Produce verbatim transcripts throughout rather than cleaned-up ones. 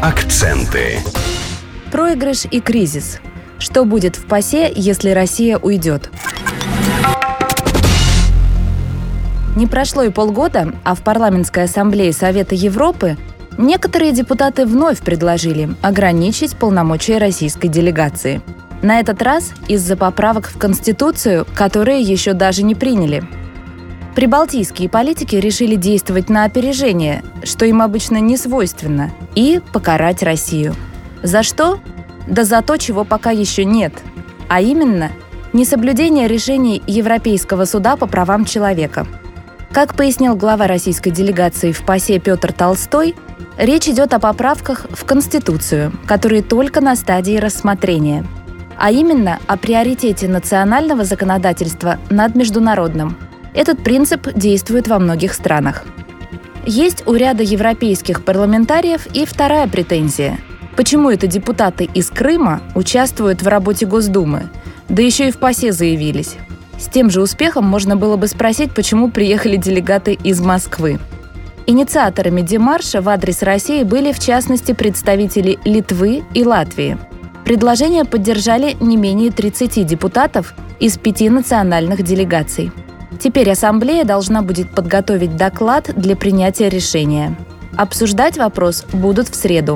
Акценты. Проигрыш и кризис. Что будет в ПАСЕ, если Россия уйдет? Не прошло и полгода, а в Парламентской ассамблее Совета Европы некоторые депутаты вновь предложили ограничить полномочия российской делегации. На этот раз из-за поправок в Конституцию, которые еще даже не приняли. Прибалтийские политики решили действовать на опережение, что им обычно не свойственно, и покарать Россию. За что? Да за то, чего пока еще нет. А именно, несоблюдение решений Европейского суда по правам человека. Как пояснил глава российской делегации в ПАСЕ Петр Толстой, речь идет о поправках в Конституцию, которые только на стадии рассмотрения. А именно о приоритете национального законодательства над международным. Этот принцип действует во многих странах. Есть у ряда европейских парламентариев и вторая претензия. Почему это депутаты из Крыма участвуют в работе Госдумы, да еще и в ПАСЕ заявились? С тем же успехом можно было бы спросить, почему приехали делегаты из Москвы. Инициаторами демарша в адрес России были, в частности, представители Литвы и Латвии. Предложение поддержали не менее тридцати депутатов из пяти национальных делегаций. Теперь Ассамблея должна будет подготовить доклад для принятия решения. Обсуждать вопрос будут в среду.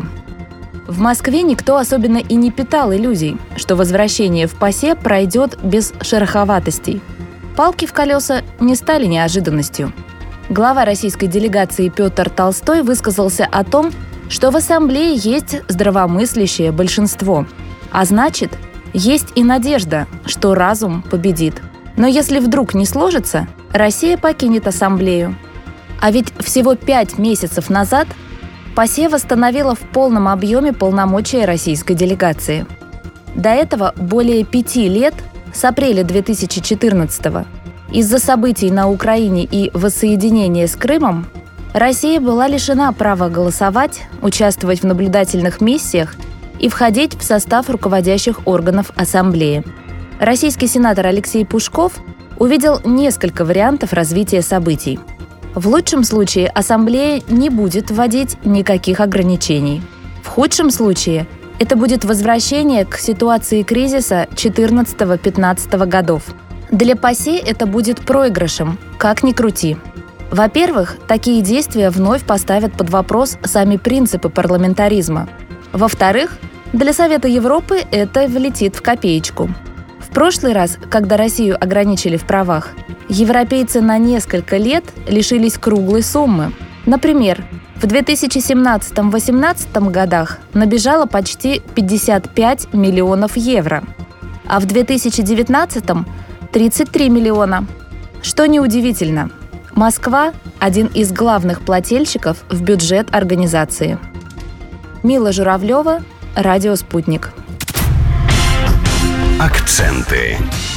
В Москве никто особенно и не питал иллюзий, что возвращение в ПАСЕ пройдет без шероховатостей. Палки в колеса не стали неожиданностью. Глава российской делегации Петр Толстой высказался о том, что в Ассамблее есть здравомыслящее большинство, а значит, есть и надежда, что разум победит. Но если вдруг не сложится, Россия покинет Ассамблею. А ведь всего пять месяцев назад ПАСЕ восстановила в полном объеме полномочия российской делегации. До этого более пяти лет, с апреля две тысячи четырнадцатого, из-за событий на Украине и воссоединения с Крымом, Россия была лишена права голосовать, участвовать в наблюдательных миссиях и входить в состав руководящих органов Ассамблеи. Российский сенатор Алексей Пушков увидел несколько вариантов развития событий. В лучшем случае Ассамблея не будет вводить никаких ограничений. В худшем случае это будет возвращение к ситуации кризиса четырнадцатого-пятнадцатого годов. Для ПАСЕ это будет проигрышем, как ни крути. Во-первых, такие действия вновь поставят под вопрос сами принципы парламентаризма. Во-вторых, для Совета Европы это влетит в копеечку. В прошлый раз, когда Россию ограничили в правах, европейцы на несколько лет лишились круглой суммы. Например, в две тысячи семнадцатом — две тысячи восемнадцатом годах набежало почти пятьдесят пять миллионов евро, а в две тысячи девятнадцатом – тридцать три миллиона. Что неудивительно, Москва – один из главных плательщиков в бюджет организации. Мила Журавлева, Радио «Спутник». Акценты.